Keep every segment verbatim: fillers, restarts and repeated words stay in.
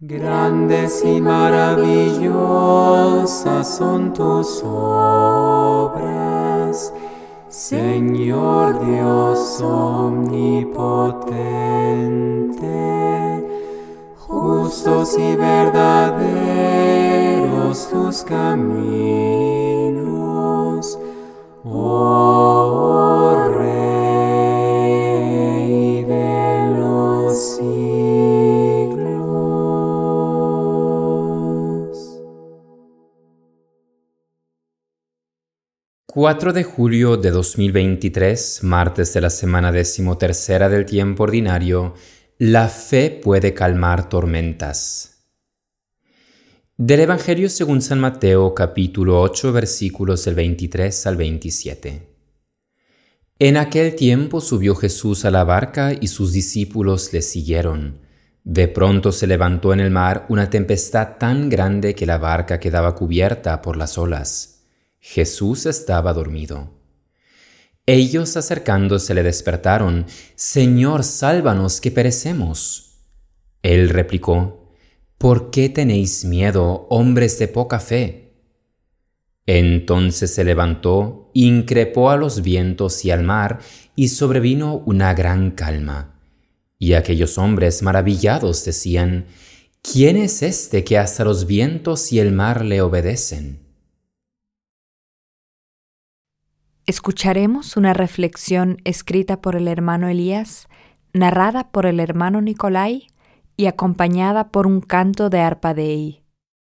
Grandes y maravillosas son tus obras, Señor Dios omnipotente. Justos y verdaderos tus caminos, oh Rey de los siglos. cuatro de julio de dos mil veintitrés, martes de la semana decimotercera del tiempo ordinario. La fe puede calmar tormentas. Del Evangelio según San Mateo, capítulo ocho, versículos del veintitrés al veintisiete. En aquel tiempo subió Jesús a la barca y sus discípulos le siguieron. De pronto se levantó en el mar una tempestad tan grande que la barca quedaba cubierta por las olas. Jesús estaba dormido. Ellos acercándose le despertaron: «Señor, sálvanos, que perecemos». Él replicó: «¿Por qué tenéis miedo, hombres de poca fe?». Entonces se levantó, increpó a los vientos y al mar, y sobrevino una gran calma. Y aquellos hombres maravillados decían: «¿Quién es este que hasta los vientos y el mar le obedecen?». Escucharemos una reflexión escrita por el hermano Elías, narrada por el hermano Nicolai y acompañada por un canto de arpa Dei.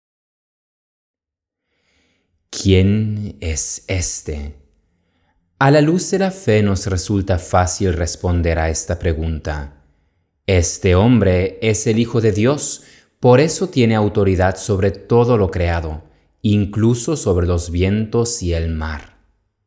¿Quién es este? A la luz de la fe nos resulta fácil responder a esta pregunta. Este hombre es el Hijo de Dios, por eso tiene autoridad sobre todo lo creado, incluso sobre los vientos y el mar.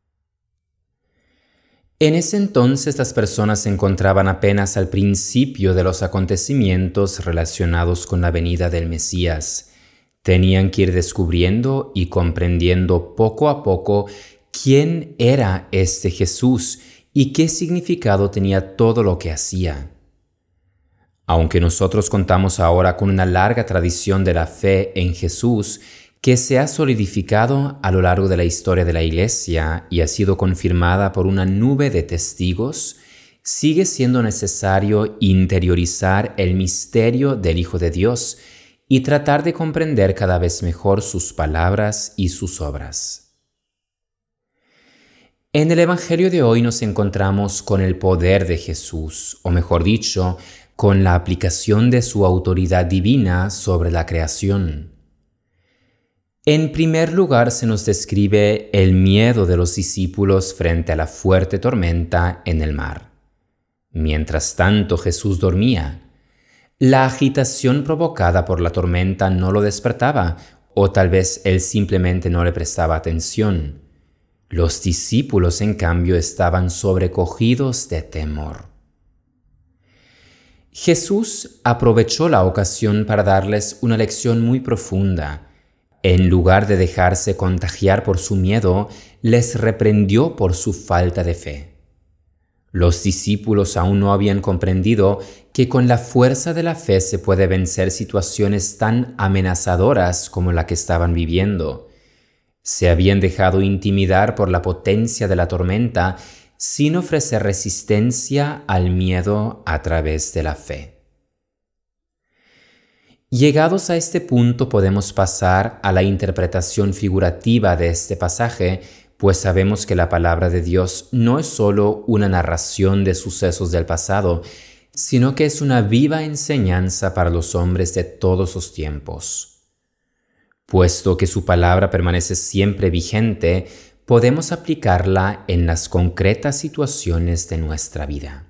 En ese entonces las personas se encontraban apenas al principio de los acontecimientos relacionados con la venida del Mesías. Tenían que ir descubriendo y comprendiendo poco a poco quién era este Jesús y qué significado tenía todo lo que hacía. Aunque nosotros contamos ahora con una larga tradición de la fe en Jesús, que se ha solidificado a lo largo de la historia de la Iglesia y ha sido confirmada por una nube de testigos, sigue siendo necesario interiorizar el misterio del Hijo de Dios y tratar de comprender cada vez mejor sus palabras y sus obras. En el Evangelio de hoy nos encontramos con el poder de Jesús, o mejor dicho, con la aplicación de su autoridad divina sobre la creación. En primer lugar se nos describe el miedo de los discípulos frente a la fuerte tormenta en el mar. Mientras tanto Jesús dormía. La agitación provocada por la tormenta no lo despertaba, o tal vez él simplemente no le prestaba atención. Los discípulos, en cambio, estaban sobrecogidos de temor. Jesús aprovechó la ocasión para darles una lección muy profunda. En lugar de dejarse contagiar por su miedo, les reprendió por su falta de fe. Los discípulos aún no habían comprendido que con la fuerza de la fe se puede vencer situaciones tan amenazadoras como la que estaban viviendo. Se habían dejado intimidar por la potencia de la tormenta sin ofrecer resistencia al miedo a través de la fe. Llegados a este punto podemos pasar a la interpretación figurativa de este pasaje, pues sabemos que la palabra de Dios no es solo una narración de sucesos del pasado, sino que es una viva enseñanza para los hombres de todos los tiempos. Puesto que su palabra permanece siempre vigente, podemos aplicarla en las concretas situaciones de nuestra vida.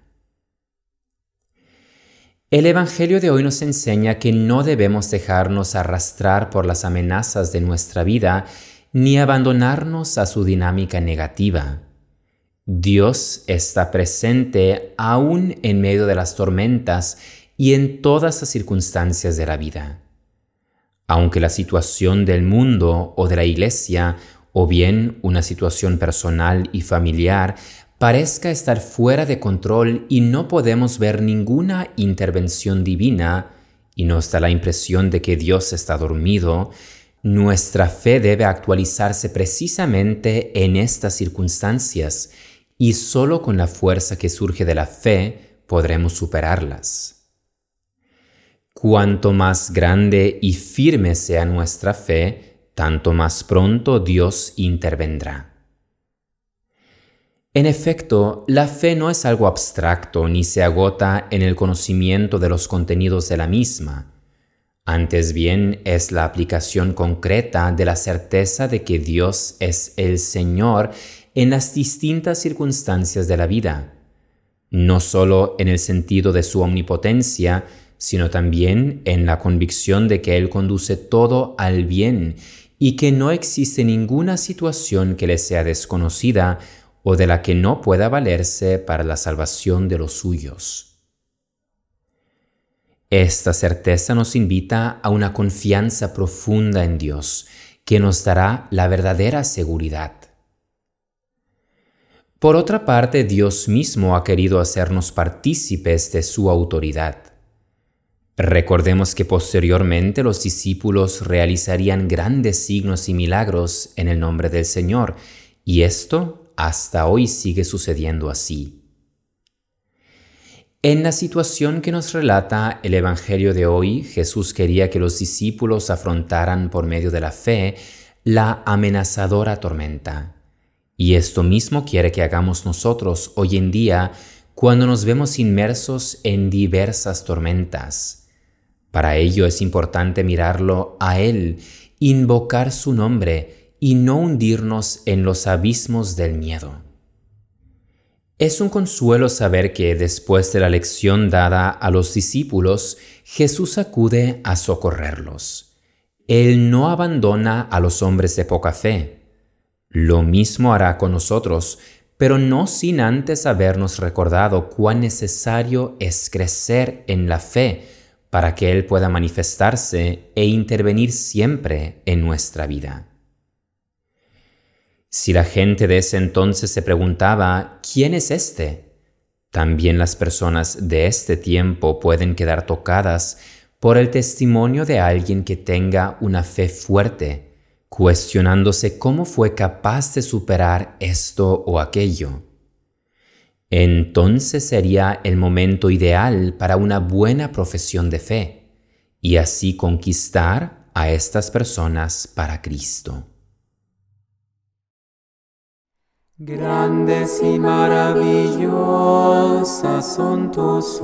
El Evangelio de hoy nos enseña que no debemos dejarnos arrastrar por las amenazas de nuestra vida ni abandonarnos a su dinámica negativa. Dios está presente aún en medio de las tormentas y en todas las circunstancias de la vida. Aunque la situación del mundo o de la Iglesia, o bien una situación personal y familiar, parezca estar fuera de control y no podemos ver ninguna intervención divina, y nos da la impresión de que Dios está dormido, nuestra fe debe actualizarse precisamente en estas circunstancias, y solo con la fuerza que surge de la fe podremos superarlas. Cuanto más grande y firme sea nuestra fe, tanto más pronto Dios intervendrá. En efecto, la fe no es algo abstracto ni se agota en el conocimiento de los contenidos de la misma. Antes bien, es la aplicación concreta de la certeza de que Dios es el Señor en las distintas circunstancias de la vida, no solo en el sentido de su omnipotencia, sino también en la convicción de que Él conduce todo al bien y que no existe ninguna situación que le sea desconocida o de la que no pueda valerse para la salvación de los suyos. Esta certeza nos invita a una confianza profunda en Dios, que nos dará la verdadera seguridad. Por otra parte, Dios mismo ha querido hacernos partícipes de su autoridad. Recordemos que posteriormente los discípulos realizarían grandes signos y milagros en el nombre del Señor, y esto hasta hoy sigue sucediendo así. En la situación que nos relata el Evangelio de hoy, Jesús quería que los discípulos afrontaran por medio de la fe la amenazadora tormenta. Y esto mismo quiere que hagamos nosotros hoy en día cuando nos vemos inmersos en diversas tormentas. Para ello es importante mirarlo a Él, invocar su nombre y no hundirnos en los abismos del miedo. Es un consuelo saber que después de la lección dada a los discípulos, Jesús acude a socorrerlos. Él no abandona a los hombres de poca fe. Lo mismo hará con nosotros, pero no sin antes habernos recordado cuán necesario es crecer en la fe para que Él pueda manifestarse e intervenir siempre en nuestra vida. Si la gente de ese entonces se preguntaba, ¿quién es este?, también las personas de este tiempo pueden quedar tocadas por el testimonio de alguien que tenga una fe fuerte, cuestionándose cómo fue capaz de superar esto o aquello. Entonces sería el momento ideal para una buena profesión de fe, y así conquistar a estas personas para Cristo. Grandes y maravillosas son tus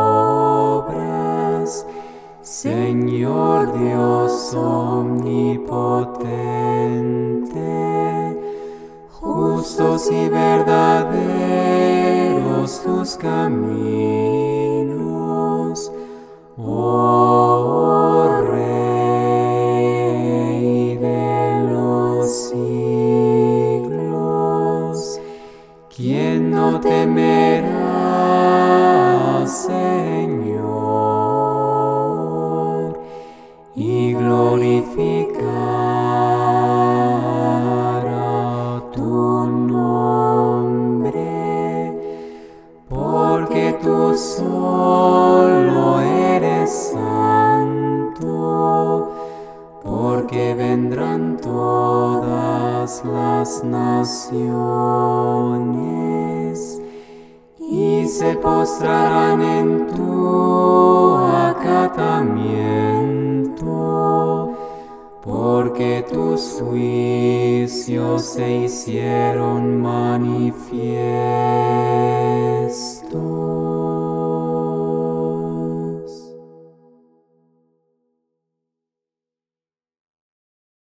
obras, Señor Dios omnipotente. Justos y verdaderos tus caminos, oh Rey de los siglos. ¿Quién no temerá, Señor, y glorificará tu nombre? Porque tú solo eres santo, porque vendrán todas las naciones y se postrarán en tu acatamiento, porque tus juicios se hicieron manifiesto.